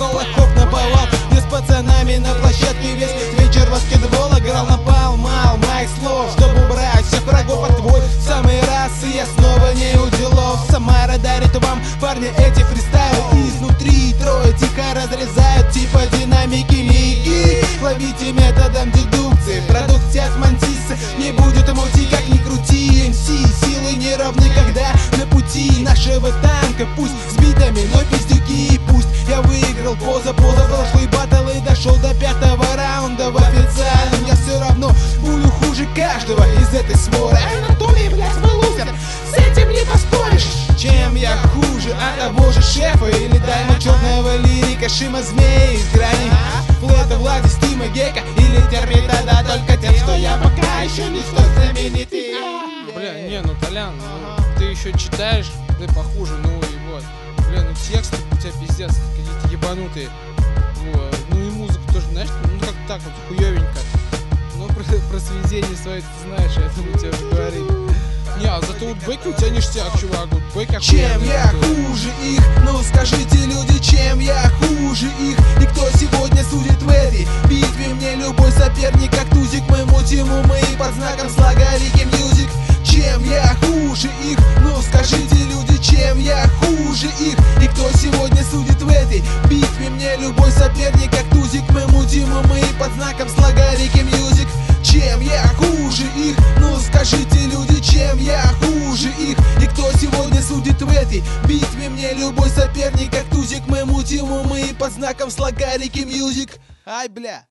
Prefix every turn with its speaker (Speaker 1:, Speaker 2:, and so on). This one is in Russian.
Speaker 1: кока-кола, хоп, наповал. Я с пацанами на площадке весь вечер баскетбол играл на пал, мал, моих слов, чтобы убрать всех врагов от твой самый раз. И я снова не у делов. Самара дарит вам, парни, эти фристайлы изнутри. Трое тихо разрезают, типа динамики миги. Ловите методом дедукции, продукция от Мантиса. Не будет мути, как ни крути. МС, силы не равны, когда на пути нашего танка. Пусть с битами, но пиздюки. Пусть я выиграл позапрошлый баттл и дошел до 5-го раунда в официальном. Я все равно буду хуже каждого из этой своры. Анатолий, блядь, вы лузер, с этим не поспоришь. Чем я хуже от того же шефа или дайма черного лирика, Шима змеи из грани, Флэта, Влади, Стима, Гека или Термита, да только тем, что я пока еще не столь знаменитый.
Speaker 2: Бля, не, ну Толян, ну, ты еще читаешь, ты похуже, ну и вот. Бля, ну тексты у тебя пиздец, какие-то ебанутые. Вот. Ну и музыка тоже, знаешь, ну как так вот, хуёвенько. Ну про сведение свои ты знаешь, я думаю, тебе уже говорили. Не, а зато вот бэки у тебя ништяк, чувак, вот бэки охуенные.
Speaker 1: Чем я хуже их? Ну скажите, люди, чем я хуже их? И кто сегодня судит в этой битве? Мне любой соперник, как тузик, мы мутим умы под знаком слога Рики Мьюзик. Чем я хуже их? Ну скажите, люди, чем я хуже их? И кто сегодня судит в этой битве? Мне любой соперник, как тузик, мы мутим умы под знаком слога Рики Мьюзик. Чем я хуже их? Ну скажите, люди, чем я хуже их? И кто сегодня судит в этой битве? Мне любой соперник, как тузик, мы мутим умы под знаком слога Рики Мьюзик. Ай, бля.